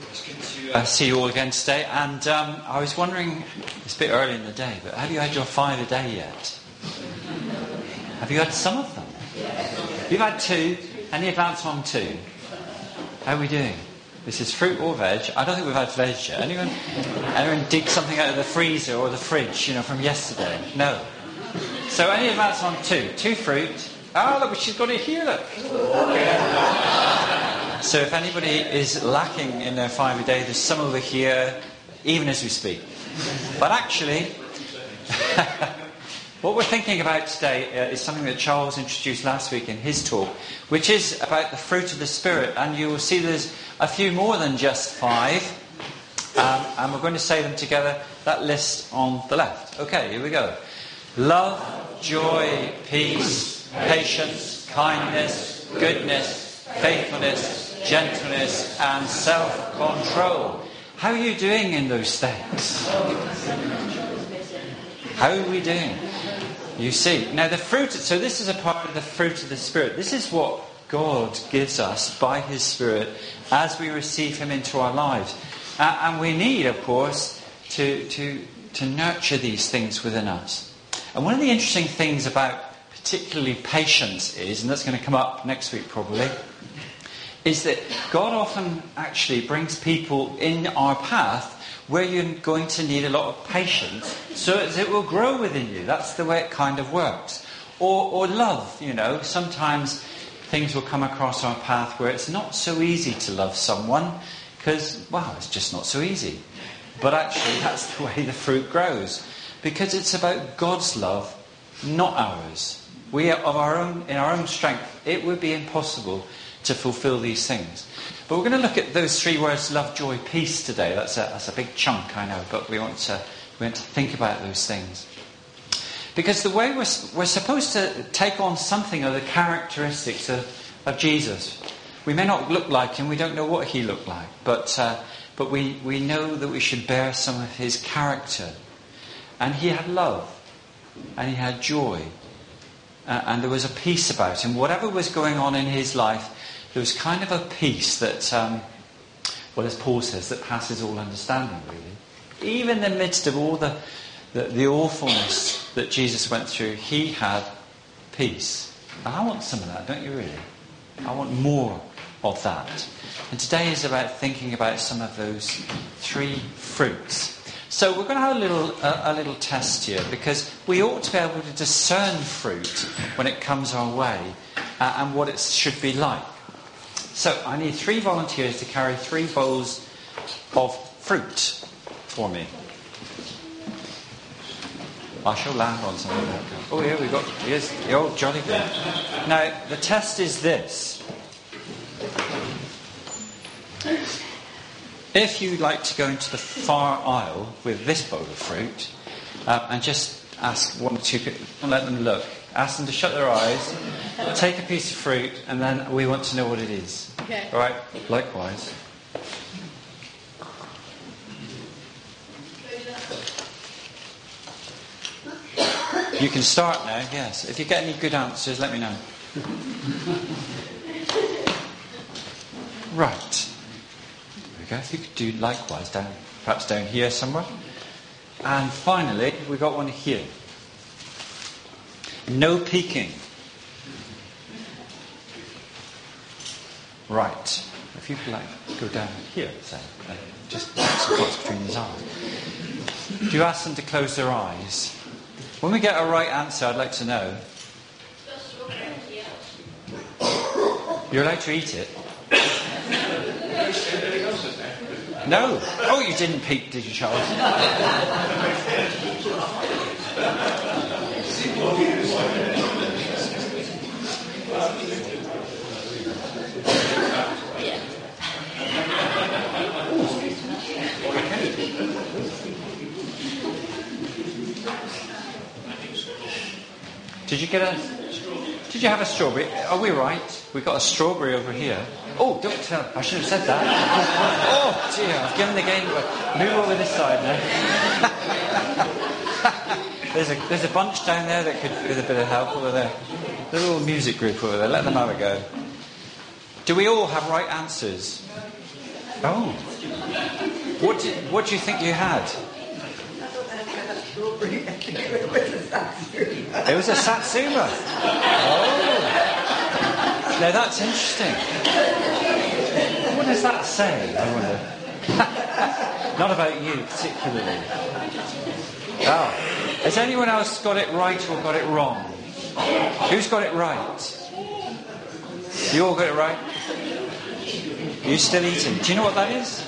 See you all again today, and I was wondering, it's a bit early in the day, but have you had your 5 a day yet? Have you had some of them? You've had 2. Any advance on 2? How are we doing? This is fruit or veg. I don't think we've had veg yet. Anyone dig something out of the freezer or the fridge, from yesterday? No. So any advance on 2? 2 fruit. Oh, look, she's got it here, look. So if anybody is lacking in their 5 a day, there's some over here, even as we speak. But actually, what we're thinking about today is something that Charles introduced last week in his talk, which is about the fruit of the Spirit. And you will see there's a few more than just 5. And we're going to say them together, that list on the left. Okay, here we go. Love, joy, peace, patience, kindness, goodness, faithfulness, gentleness and self-control. How are you doing in those things? How are we doing? You see. Now the fruit, so this is a part of the fruit of the Spirit. This is what God gives us by His Spirit as we receive Him into our lives. And we need, of course, to nurture these things within us. And one of the interesting things about particularly patience is, and that's going to come up next week probably, is that God often actually brings people in our path where you're going to need a lot of patience so as it will grow within you. That's the way it kind of works. Or love, Sometimes things will come across our path where it's not so easy to love someone because, it's just not so easy. But actually that's the way the fruit grows. Because it's about God's love, not ours. We are in our own strength. It would be impossible to fulfill these things. But we're going to look at those 3 words, love, joy, peace today. That's a big chunk, I know, but we want to think about those things. Because the way we're supposed to take on something of the characteristics of Jesus. We may not look like Him, we don't know what He looked like, but we know that we should bear some of His character. And He had love, and He had joy, and there was a peace about Him. Whatever was going on in His life, there was kind of a peace that, as Paul says, that passes all understanding, really. Even in the midst of all the awfulness that Jesus went through, He had peace. And I want some of that, don't you really? I want more of that. And today is about thinking about some of those 3 fruits. So we're going to have a little test here, because we ought to be able to discern fruit when it comes our way and what it should be like. So I need 3 volunteers to carry 3 bowls of fruit for me. I shall land on something like that. Oh, here we go. Here's the old jolly good. Now, the test is this. If you'd like to go into the far aisle with this bowl of fruit and just ask 1 or 2 people, don't let them look. Ask them to shut their eyes, take a piece of fruit, and then we want to know what it is. Okay. All right? Likewise. You can start now, yes. If you get any good answers, let me know. Right. There we go. If you could do likewise, perhaps down here somewhere. And finally, we've got one here. No peeking. Right. If you could go down here, say, just put some spots between his eyes. Do you ask them to close their eyes? When we get a right answer, I'd like to know. You're allowed to eat it. No. Oh, you didn't peek, did you, Charles? Did you have a strawberry? Are we right? We've got a strawberry over here. Oh, don't tell. I should have said that. Oh, dear. I've given the game away. Move over this side now. There's a bunch down there that could with a bit of help over there. They're a little music group over there. Let them have a go. Do we all have right answers? Oh. What do you think you had? It was a Satsuma. Oh. Now that's interesting. What does that say, I wonder? Not about you particularly. Oh. Has anyone else got it right or got it wrong? Who's got it right? You all got it right? You still eating? Do you know what that is?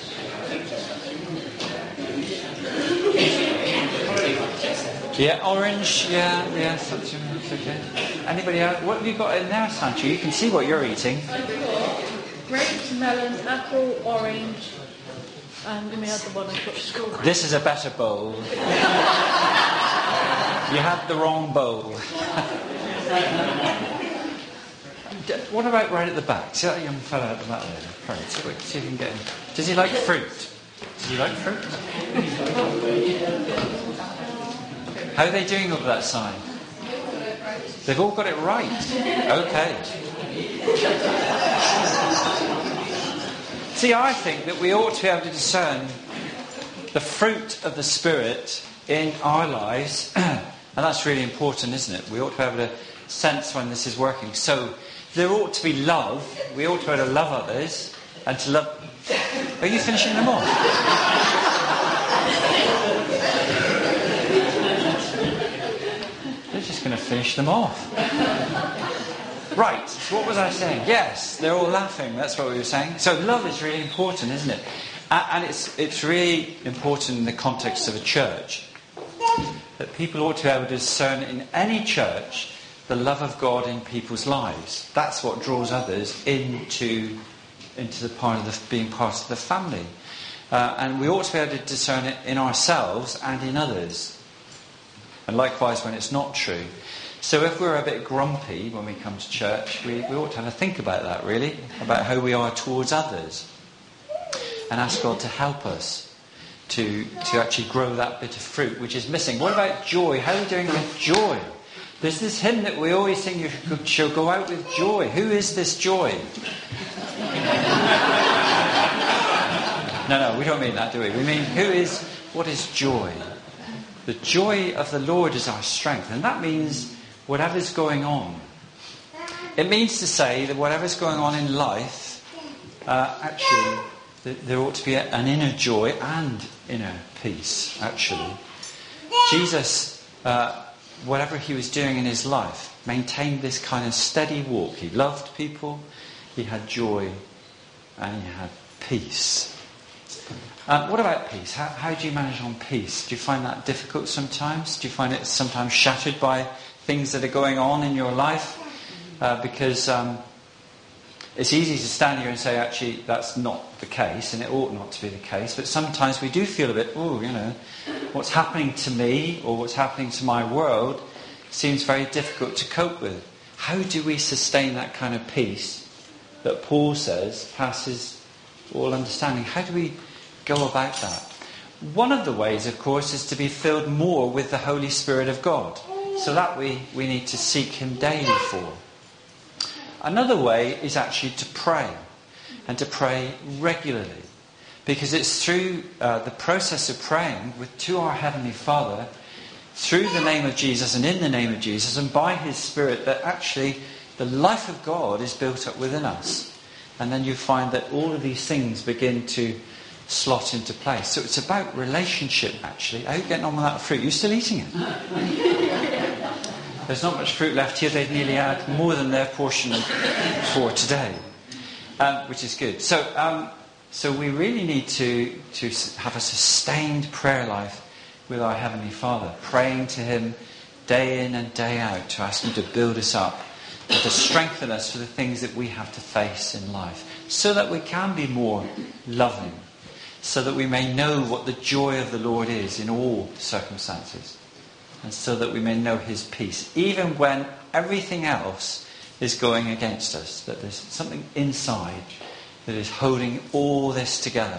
Yeah, orange. Yeah. Something okay. Anybody else? What have you got in there, Sancho? You can see what you're eating. Grapes, melon, apple, orange, and we had the one I put school. This is a better bowl. You had the wrong bowl. What about right at the back? See that young fellow at the back there? Right, see if you can get him. Does he like fruit? Does he like fruit? How are they doing over that side? They've all got it right. Okay. See, I think that we ought to be able to discern the fruit of the Spirit in our lives, and that's really important, isn't it? We ought to be able to sense when this is working. So there ought to be love. We ought to be able to love others and to love. Are you finishing them off? They're just going to finish them off. Right, so what was I saying? Yes, they're all laughing, that's what we were saying. So love is really important, isn't it? And it's really important in the context of a church. That people ought to be able to discern in any church the love of God in people's lives. That's what draws others into the part of being part of the family. And we ought to be able to discern it in ourselves and in others. And likewise when it's not true. So if we're a bit grumpy when we come to church, we ought to have a think about that, really, about how we are towards others. And ask God to help us to actually grow that bit of fruit which is missing. What about joy? How are we doing with joy? There's this hymn that we always sing, you shall go out with joy. Who is this joy? No, we don't mean that, do we? We mean, what is joy? The joy of the Lord is our strength. And that means whatever's going on. It means to say that whatever's going on in life, actually, there ought to be an inner joy and inner peace, actually. Jesus, whatever he was doing in his life, maintained this kind of steady walk. He loved people, he had joy, and he had peace. What about peace? How do you manage on peace? Do you find that difficult sometimes? Do you find it sometimes shattered by things that are going on in your life? Because it's easy to stand here and say, actually, that's not the case, and it ought not to be the case. But sometimes we do feel a bit, what's happening to me or what's happening to my world seems very difficult to cope with. How do we sustain that kind of peace that Paul says passes all understanding? How do we go about that? One of the ways, of course, is to be filled more with the Holy Spirit of God. So that we need to seek him daily for. Another way is actually to pray, and to pray regularly. Because it's through the process of praying to our Heavenly Father, through the name of Jesus and in the name of Jesus, and by his Spirit, that actually the life of God is built up within us. And then you find that all of these things begin to slot into place. So it's about relationship, actually. How are you getting on with that fruit? You're still eating it? There's not much fruit left here. They've nearly had more than their portion for today, which is good. So we really need to have a sustained prayer life with our Heavenly Father, praying to him day in and day out to ask him to build us up and to strengthen us for the things that we have to face in life, so that we can be more loving, so that we may know what the joy of the Lord is in all circumstances, and so that we may know his peace, even when everything else is going against us, that there's something inside that is holding all this together.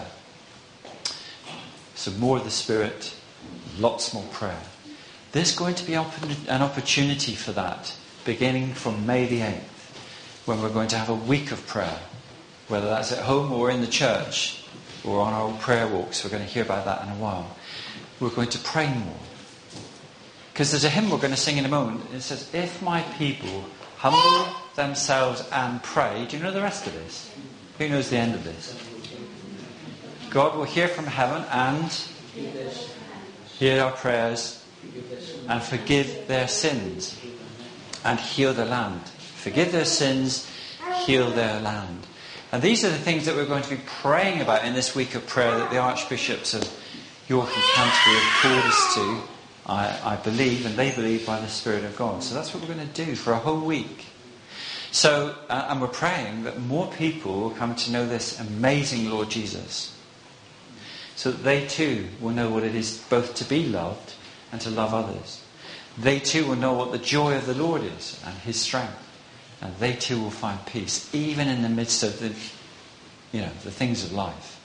So more of the Spirit, lots more prayer. There's going to be an opportunity for that, beginning from May the 8th, when we're going to have a week of prayer, whether that's at home or in the church, or on our prayer walks. We're going to hear about that in a while. We're going to pray more. Because there's a hymn we're going to sing in a moment. It says, if my people humble themselves and pray. Do you know the rest of this? Who knows the end of this? God will hear from heaven and hear our prayers and forgive their sins and heal their land. Forgive their sins, heal their land. And these are the things that we're going to be praying about in this week of prayer that the Archbishops of York and Canterbury have called us to, I believe, and they believe by the Spirit of God. So that's what we're going to do for a whole week. So, and we're praying that more people will come to know this amazing Lord Jesus, so that they too will know what it is both to be loved and to love others. They too will know what the joy of the Lord is and his strength. And they too will find peace, even in the midst of the things of life.